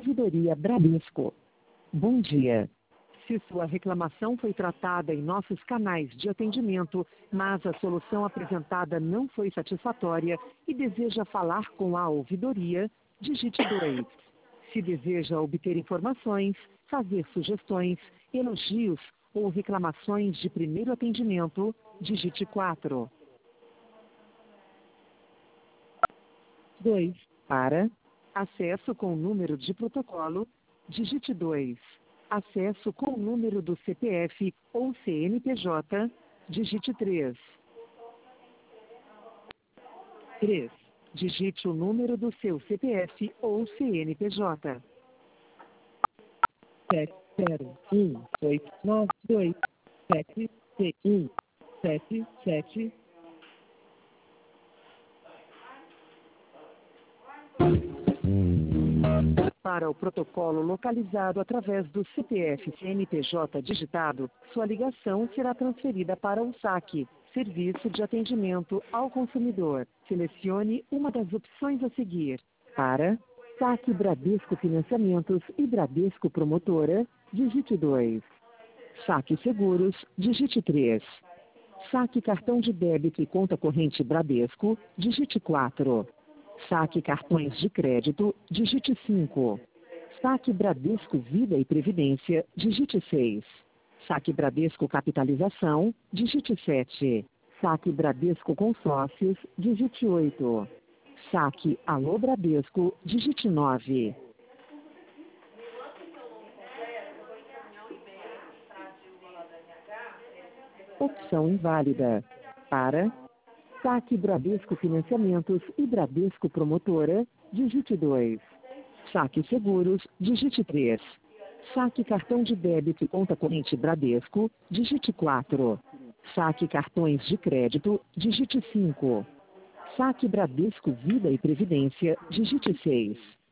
Ouvidoria Bradesco. Bom dia. Se sua reclamação foi tratada em nossos canais de atendimento, mas a solução apresentada não foi satisfatória e deseja falar com a ouvidoria, digite 2. Se deseja obter informações, fazer sugestões, elogios ou reclamações de primeiro atendimento, digite 4. 2. Para acesso com número de protocolo, digite 2. Acesso com o número do CPF ou CNPJ, digite 3. 3. Digite o número do seu CPF ou CNPJ. 70189276177. Para o protocolo localizado através do CPF CNPJ digitado, sua ligação será transferida para o SAC, Serviço de Atendimento ao Consumidor. Selecione uma das opções a seguir. Para SAC Bradesco Financiamentos e Bradesco Promotora, digite 2. SAC Seguros, digite 3. SAC Cartão de Débito e Conta Corrente Bradesco, digite 4. SAC Cartões de Crédito, digite 5. SAC Bradesco Vida e Previdência, digite 6. SAC Bradesco Capitalização, digite 7. SAC Bradesco Consórcios, digite 8. SAC Alô Bradesco, digite 9. Opção inválida. Para SAC Bradesco Financiamentos e Bradesco Promotora, digite 2. SAC Seguros, digite 3. SAC Cartão de Débito e Conta Corrente Bradesco, digite 4. SAC Cartões de Crédito, digite 5. SAC Bradesco Vida e Previdência, digite 6.